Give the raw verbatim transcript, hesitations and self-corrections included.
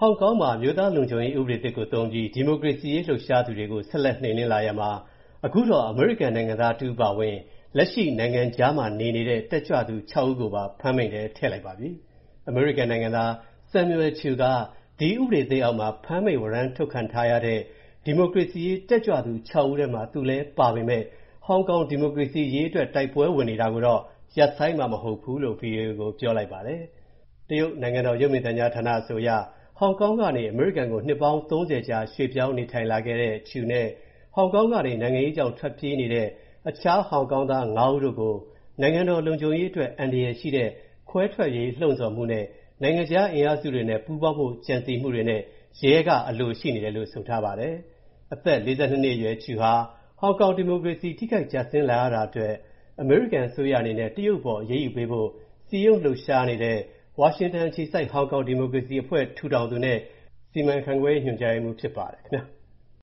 ဟောင်ကောင်မှာမြို့သားလုံခြုံရေးဥပဒေသစ်ကိုသုံးပြီးဒီမိုကရေစီရေးလှုပ်ရှားသူတွေကိုဆက်လက်နှိမ်နင်းလာရမှာအခုတော့အမေရိကန်နိုင်ငံသားတူပါဝင်လက်ရှိနိုင်ငံခြားမှာနေနေတဲ့တက်ကြွသူ၆ဦးကိုပါဖမ်းမိန်တယ်ထည့်လိုက်ပါပြီ။ အမေရိကန်နိုင်ငံသား Samuel Chew ကဒီဥပဒေသစ်အောက်မှာဖမ်းမိန်ဝရမ်းထုတ်ခံထားရတဲ့ဒီမိုကရေစီရေးတက်ကြွသူ၆ဦးထဲမှာသူလည်းပါပေမဲ့ဟောင်ကောင်ဒီမိုကရေစီရေးအတွက်တိုက်ပွဲဝင်နေတာကိုတော့ရပ်ဆိုင်းမှာမဟုတ်ဘူးလို့ ဗွီအိုအေကိုပြောလိုက်ပါတယ်။တရုတ်နိုင်ငံတော်ရုပ်မြင်သံကြားဌာနအဆိုအရဟောင်ကောင်ကနေအမေရိကန်ကိုနှစ်ပေါင်းသုံးဆယ်ကြာရွှေ့ပြောင်းနေထိုင်လာခဲ့တဲ့ Chew နဲ့ဟောင်ကောင်ကနေနိုင်ငံရေးကြောင့်ထွက်ပြေးနေတဲ့အခြားဟောင်ကောင်သားငါးဦးတို့ကိုနိုင်ငံတော်လုံခြုံရေးအတွက်အန္တရာယ်ရှိတဲ့ခွဲထွက်ရေးလှုံ့ဆော်မှုနဲ့နိုင်ငံခြားအင်အားစုတွေနဲ့ပူးပေါင်းဖို့ကြံစည်မှုတွေနဲ့ရဲကအလိုရှိနေတယ်လို့ဆိုထားပါတယ်။အသက်၄၂နှစ်အရွယ် Chew ဟာဟောင်ကောင်ဒီမိုကရေစီထိခိုက်ကျဆင်းလာရတာအတွက်အမေရိကန်အစိုးရအနေနဲ့တရုတ်ပေါ်အရေးယူပေးဖို့စည်းရုံးလှုပ်ရှားနေတဲ့ဝါရှင်တန်အခြေစိုက်ဟောင်ကောင်ဒီမိုကရေစီအဖွဲ့ထူထောင်သူနဲ့စီမံခန့်ခွဲရေးညွှန်ကြားရေးမှူးဖြစ်ပါတယ်ခင်ဗျာ။